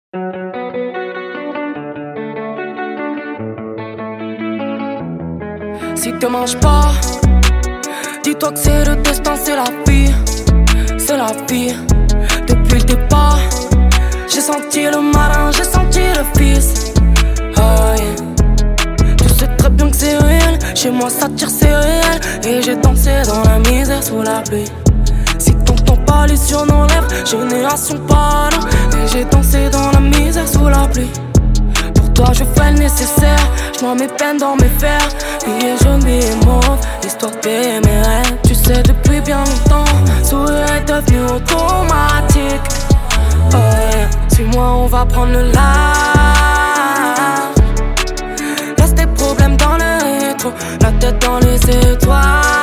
Si te mange pas, dis-toi que c'est le destin, c'est la vie. C'est la vie. Depuis le départ, j'ai senti le marin, j'ai senti le fils. Oh yeah. Tu sais très bien que c'est réel. Chez moi ça tire, c'est réel. Et j'ai dansé dans la misère sous la pluie. Si t'entends parler sur nos lèvres, génération pas là. Et j'ai dansé dans la misère sous la pluie. Pour toi je fais le nécessaire. J'mets mes peines dans mes fers. Billets jaunes, billets mauves, histoire de payer mes rêves. Tu sais depuis bien longtemps, sourire est devenu automatique. Oh yeah. Suis-moi, on va prendre le large. Laisse tes problèmes dans le rétro, la tête dans les étoiles.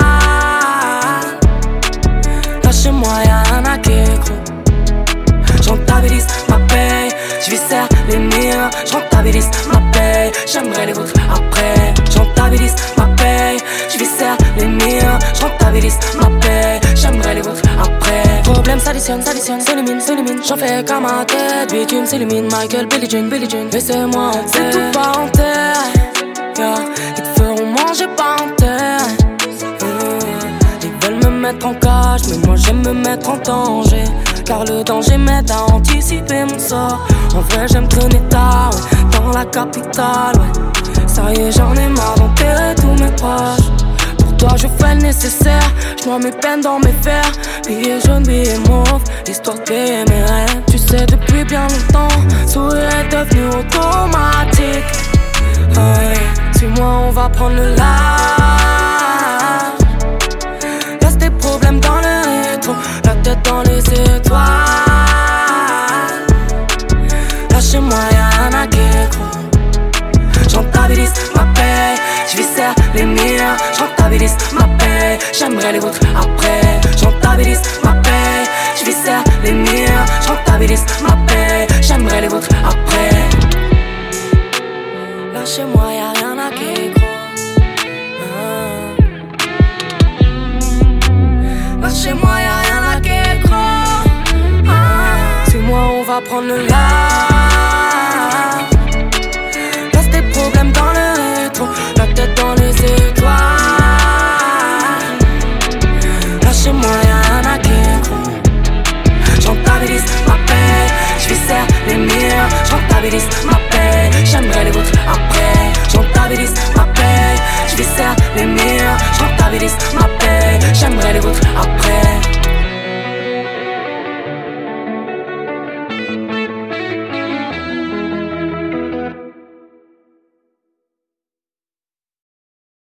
Là chez moi y'a un acquécro. J'rentabilise ma paye, j'viscère les miens. J'rentabilise ma paye, j'aimerais les vôtres après. J'rentabilise ma paye, j'viscère les miens. J'rentabilise ma paye, j'aimerais les vôtres après. Problème s'additionne, s'élimine. J'en fais qu'à ma tête, bitume s'élimine. Michael, Billie Jean, laissez-moi en tête. C'est tout pas en terre, yeah. Ils te feront manger pas en terre. Ils veulent me mettre en cage, mais moi j'aime me mettre en danger. Car le danger m'aide à anticiper mon sort. En vrai j'aime traîner tard, ouais, dans la capitale, ouais. Ça y est j'en ai marre d'enterrer tous mes proches. Pour toi je fais le nécessaire, j'noie mes peines dans mes fers. Billets jaunes, billets mauves, histoire de payer mes rêves. Tu sais depuis bien longtemps, sourire est devenu automatique. Oh yeah. Suis-moi, on va prendre le large. Laisse tes problèmes dans le rétro, la tête dans les étoiles. Là chez moi y'a un acquécro. J'rentabilise ma paye, j'viscère les miens. J'rentabilise ma paye, j'aimerais les vôtres après. J'rentabilise ma paye, j'viscère les miens. J'rentabilise ma paye, j'aimerais les vôtres après. Là chez moi y'a rien à qu'écro. Là chez moi y'a rien à qu'écro. Suis-moi, on va prendre le large. Laisse tes problèmes dans le rétro, la tête dans les étoiles. Là chez moi y'a rien à qu'écro. J'rentabilise ma paye, j'viscère les miens. J'rentabilise ma paye, j'aimerais les vôtres après. J'rentabilise ma paye, j'viscère les miens. J'rentabilise ma paye, j'aimerais les vôtres après.